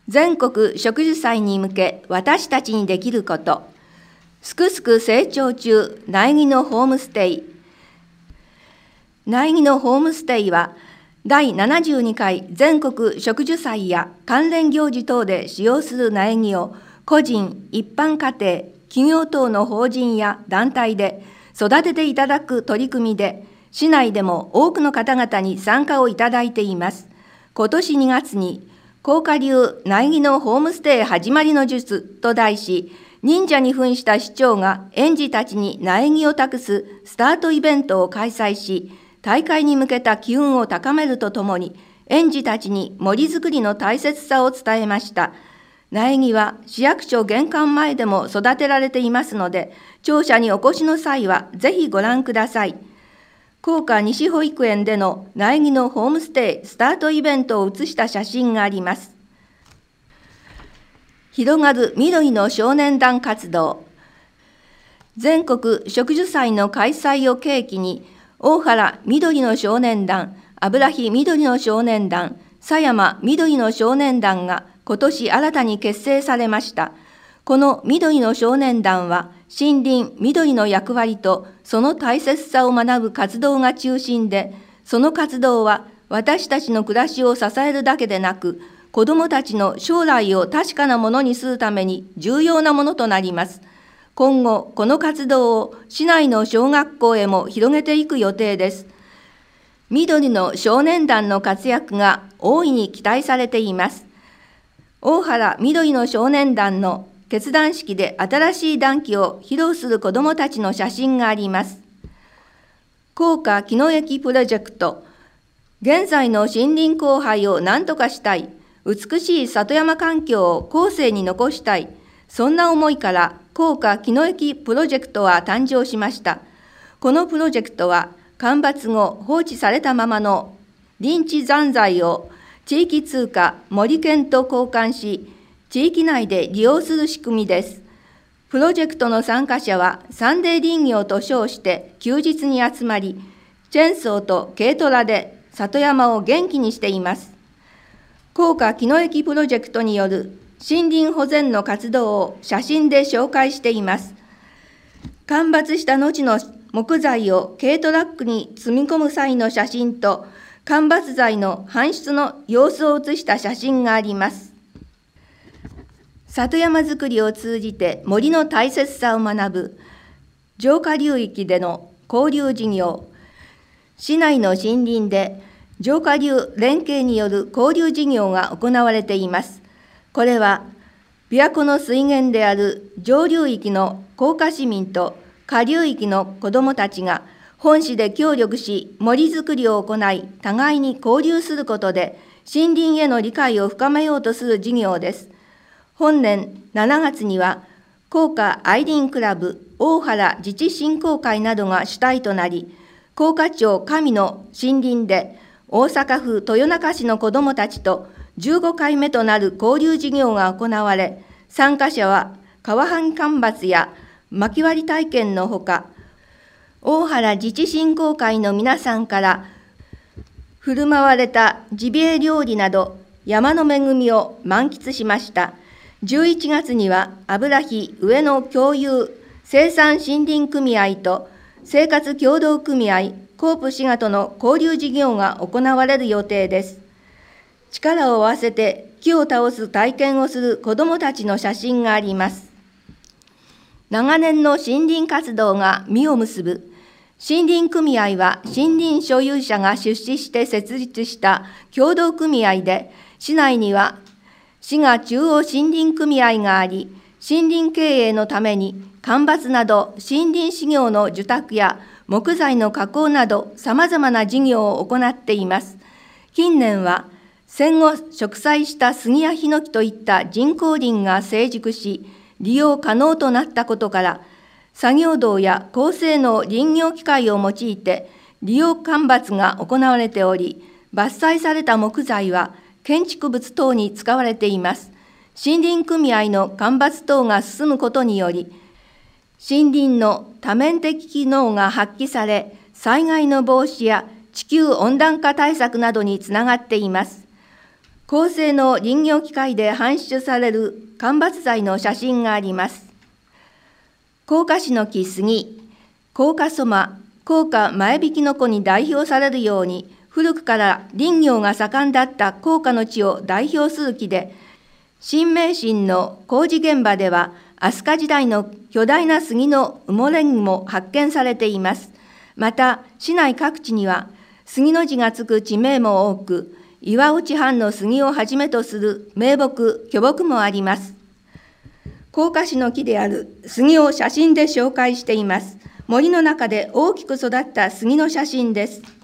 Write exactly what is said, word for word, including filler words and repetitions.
全国植樹祭に向け私たちにできること。すくすく成長中苗木のホームステイ。苗木のホームステイはだいななじゅうにかい全国植樹祭や関連行事等で使用する苗木を個人、一般家庭、企業等の法人や団体で育てていただく取り組みで、市内でも多くの方々に参加をいただいています。今年にがつに高華流苗木のホームステイ始まりの術と題し、忍者に扮した市長が園児たちに苗木を託すスタートイベントを開催し、大会に向けた機運を高めるとともに、園児たちに森づくりの大切さを伝えました。苗木は市役所玄関前でも育てられていますので、庁舎にお越しの際はぜひご覧ください。高華西保育園での苗木のホームステイスタートイベントを写した写真があります。広がる緑の少年団活動。全国植樹祭の開催を契機に、大原緑の少年団、油木緑の少年団、狭山緑の少年団が今年新たに結成されました。この緑の少年団は、森林緑の役割とその大切さを学ぶ活動が中心で、その活動は私たちの暮らしを支えるだけでなく、子どもたちの将来を確かなものにするために重要なものとなります。今後、この活動を市内の小学校へも広げていく予定です。緑の少年団の活躍が大いに期待されています。大原緑の少年団の結団式で新しい団旗を披露する子どもたちの写真があります。高華木野駅プロジェクト。現在の森林荒廃を何とかしたい。美しい里山環境を後世に残したい。そんな思いから高華木野駅プロジェクトは誕生しました。このプロジェクトは間伐後放置されたままの林地残材を地域通貨森県と交換し、地域内で利用する仕組みです。プロジェクトの参加者はサンデー林業と称して休日に集まり、チェーンソーと軽トラで里山を元気にしています。高華木野駅プロジェクトによる森林保全の活動を写真で紹介しています。間伐した後の木材を軽トラックに積み込む際の写真と、間伐材の搬出の様子を写した写真があります。里山づくりを通じて森の大切さを学ぶ浄化流域での交流事業。市内の森林で浄化流連携による交流事業が行われています。これは琵琶湖の水源である上流域の高華市民と下流域の子どもたちが本市で協力し森づくりを行い、互いに交流することで森林への理解を深めようとする事業です。本年しちがつには高華愛林クラブ大原自治振興会などが主体となり、高華町上の森林で大阪府豊中市の子どもたちとじゅうごかいめとなる交流事業が行われ、参加者は川半間伐や薪割り体験のほか、大原自治振興会の皆さんから振る舞われたジビエ料理など山の恵みを満喫しました。じゅういちがつには油木上野共有生産森林組合と生活協同組合コープ滋賀との交流事業が行われる予定です。力を合わせて木を倒す体験をする子どもたちの写真があります。長年の森林活動が実を結ぶ。森林組合は森林所有者が出資して設立した協同組合で、市内には滋賀中央森林組合があり、森林経営のために間伐など森林資料の受託や木材の加工などさまざまな事業を行っています。近年は戦後植栽した杉やヒノキといった人工林が成熟し、利用可能となったことから、作業道や高性能林業機械を用いて利用間伐が行われており、伐採された木材は建築物等に使われています。森林組合の間伐等が進むことにより、森林の多面的機能が発揮され、災害の防止や地球温暖化対策などにつながっています。 高性能林業機械で搬出される間伐材の写真があります。甲賀市の木杉、甲賀そま、甲賀前引きの子に代表されるように、古くから林業が盛んだった甲賀の地を代表する木で、新名神の工事現場では、飛鳥時代の巨大な杉の埋もれ木も発見されています。また、市内各地には、杉の字がつく地名も多く、岩内藩の杉をはじめとする名木、巨木もあります。甲賀市の木である杉を写真で紹介しています。森の中で大きく育った杉の写真です。